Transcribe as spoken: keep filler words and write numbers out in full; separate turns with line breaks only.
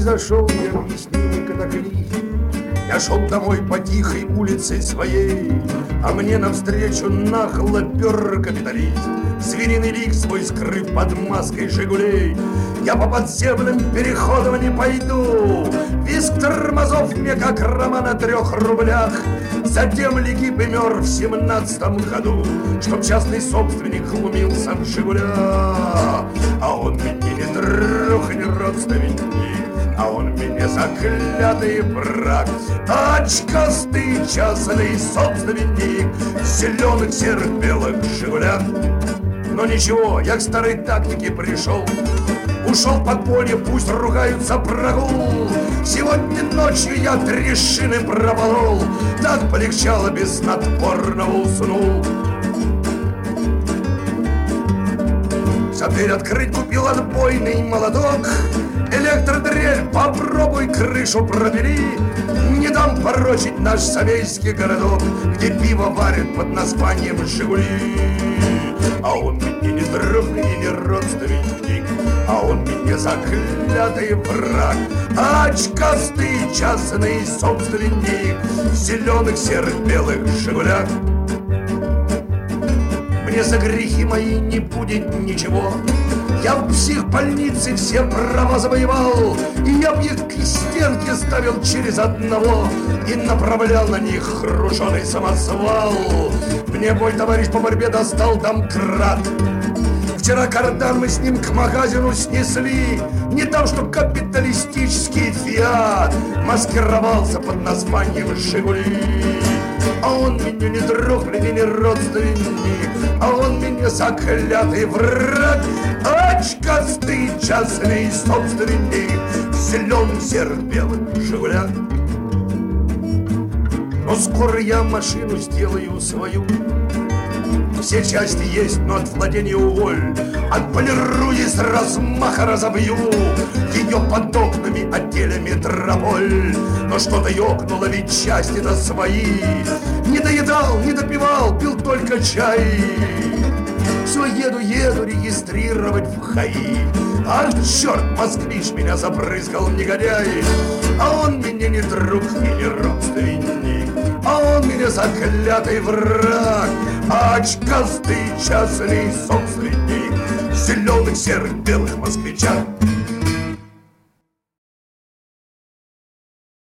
произошел необъяснимый катаклизм. Я шел домой по тихой улице своей, а мне навстречу нагло пер капитализм. Звериный лик свой скрыв под маской «Жигулей». Я по подземным переходам не пойду. Визг тормозов мне как рома на трех рублях. Затем Легип и мер в семнадцатом году, чтоб частный собственник глумился в «Жигулях». А он мне не друг, не родственник, а он мне заклятый враг. Очкастый частный собственник в зеленых, серых, белых «Жигулях». Но ничего, я к старой тактике пришел. Ушел под поле, пусть ругаются прогул. Сегодня ночью я три шины проболол. Так полегчало, без снотворного уснул. За дверь открыть купил отбойный молоток. Электродрель, попробуй крышу пробери. Не дам порочить наш совейский городок, где пиво варят под названием «Жигули». А он мне не друг и не родственник, а он мне заклятый враг. Очкастый частный собственник в зеленых, серых, белых «Жигулях». Мне за грехи мои не будет ничего. Я в психбольнице все права завоевал, и я б их к стенке ставил через одного и направлял на них груженый самосвал. Мне мой товарищ по борьбе достал домкрат. Вчера кардан мы с ним к магазину снесли, не там, чтоб капиталистический фиат маскировался под названием «Жигули». А он меня не друг, и не родственник, а он меня заклятый враг. Очкастый частный собственник в зеленых, серых, белых «Жигулях». Но скоро я машину сделаю свою. Все части есть, но от владения уволь. Отполирую и с размаха разобью. Ее под окнами отделя метрополь. Но что-то ёкнуло, ведь части-то свои. Не доедал, не допивал, пил только чай. Все еду, еду регистрировать в ХАИ. Ах, черт, москвич, меня забрызгал негодяй. А он мне не друг и не родственник, а он мне заклятый враг. Очкастый частный собственник в зеленых, серых, белых москвичах.